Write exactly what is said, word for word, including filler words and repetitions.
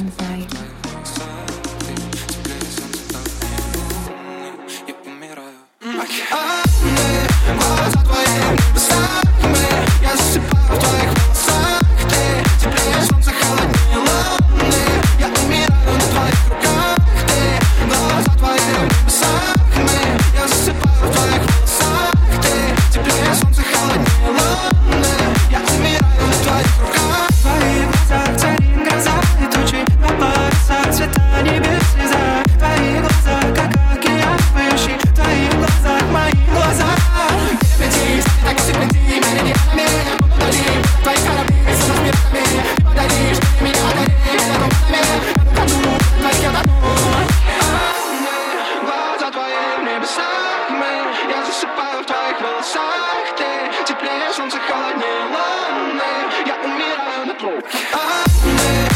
знай. Я умираю. Глаза твои небесами, я засыпаю в твоих волосах. Ты теплее солнца, холоднее луны. Я умираю на твоих руках. Ты глаза твои небесами, я засыпаю в твоих волосах. Ты теплее солнца, холоднее луны. Я умираю на твоих руках. В твоих глазах царит гроза и тучи на парусах, цвета небес слеза. В твоих глазах, как океан, поищи в твоих глазах мои глаза. Лети, стань так и секунди, меридианами. Я буду далее, твои корабли с размерами. Ты подаришь, ты меня одаришь, я туманами. Я тону, твоих я тону. Глаза твои небесами, я засыпаю в твоих волосах. Ты теплее солнца, холоднее луны. Я умираю на труп.